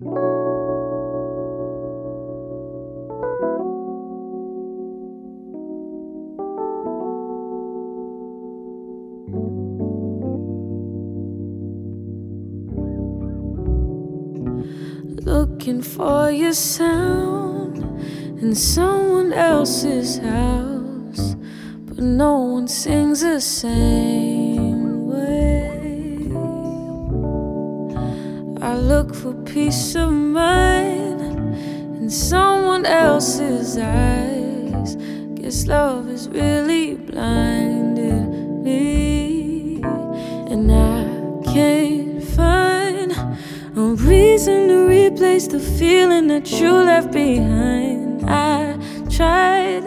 Looking for your sound in someone else's house, but no one sings the same way. I look for peace of mind in someone else's eyes. Guess love has really blinded me, and I can't find a reason to replace the feeling that you left behind. I tried.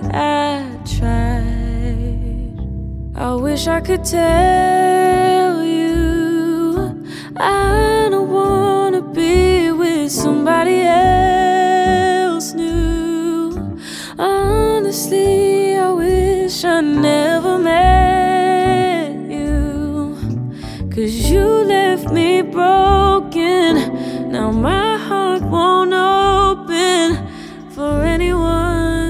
I wish I could tell you I don't wanna be with somebody else new. Honestly, I wish I never met you, 'cause you left me broken. Now my heart won't open for anyone.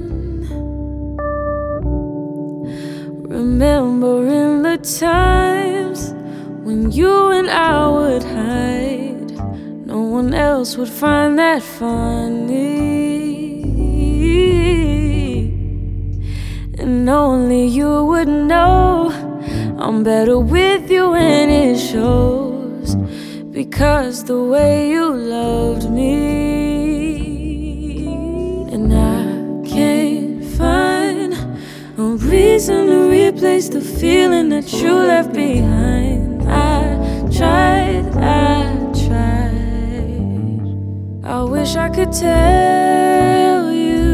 Remembering the times when you and I would hide, no one else would find that funny, and only you would know I'm better with you, and it shows, because the way you loved me. And I can't find a reason to replace the feeling that you left behind. I tried. I wish I could tell you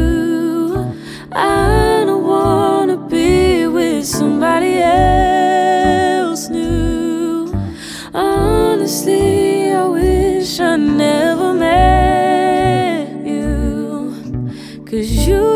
I don't wanna be with somebody else new. Honestly, I wish I never met you, 'cause you